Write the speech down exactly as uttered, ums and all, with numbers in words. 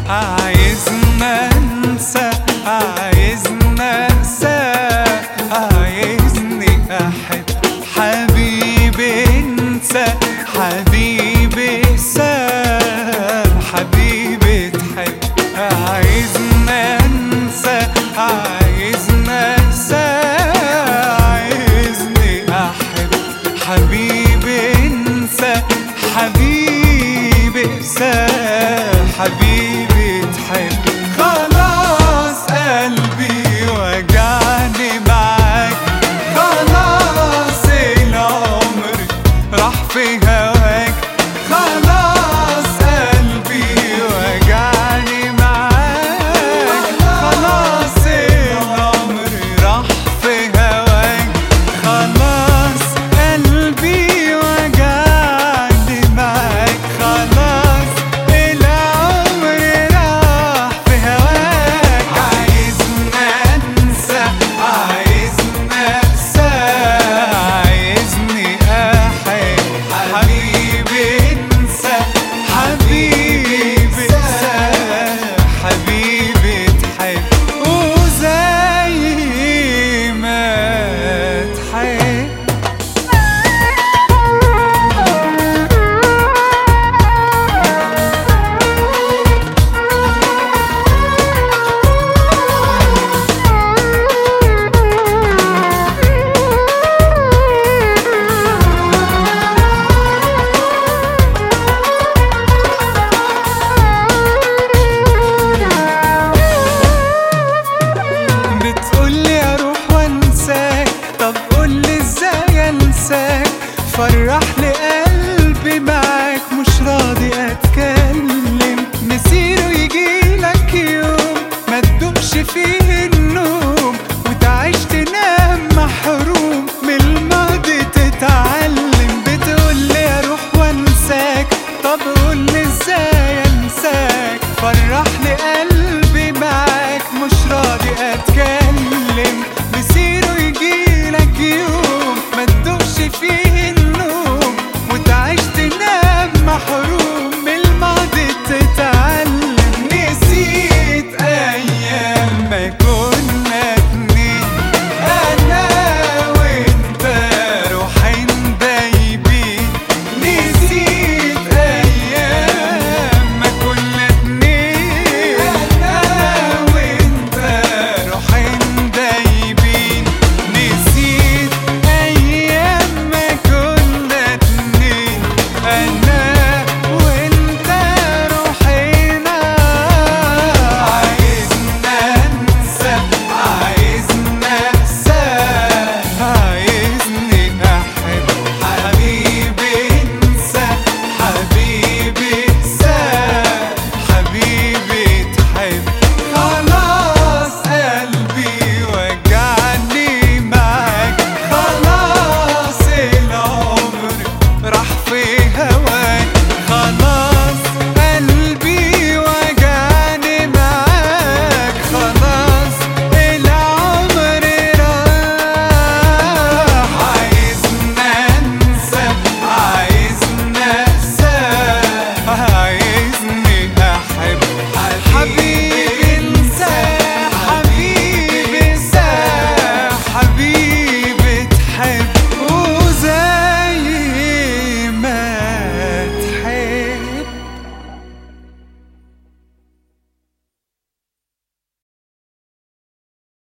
عايزنا انسى، عايزنا انسى، عايزني احب حبيبي انسى، حبيبي ساب حبيبي تحب. عايزنا انسى، عايزنا انسى، عايزني احب حبيبي انسى، حبيبي ساب حبيبي تحب. خلاص قلبي وجعني معاك، خلاص العمر راح في هواك، خلاص قلبي وجعني معاك، خلاص العمر راح في هواك، خلاص قلبي وجعني معاك، خلاص العمر راح في هواك. عايزنا انسى، عايزنا انسى، عايزني احب حبيبي انسى، حبيبي انسى، حبيبي تحب وزي ما تحب. بتقولي اروح وانساك، طب قولي ازاي انساك، فرح لي قلبي معاك، مش راضي اتكلم، مسيره يجيلك يوم ما تدوقش فيه النوم، وتعيش تنام محروم من الماضي تتعلم. بتقولي اروح وانساك، طب قولي ازاي انساك، فرح لي قلبي معاك، مش راضي اتكلم، مسيره يجيلك يوم ما تدوقش فيه النوم، وتعيش تنام محروم من الماضي تتعلم. نسيت ايام ما كنا اتنين، انا وانت روحين دايبين، نسيت ايام ما كنا اتنين، انا وانت روحين دايبين، نسيت ايام ما كنا اتنين، انا وانت روحينا. عايزنا انسى، عايزنا انسى، عايزني احب حبيبي انسى، حبيبي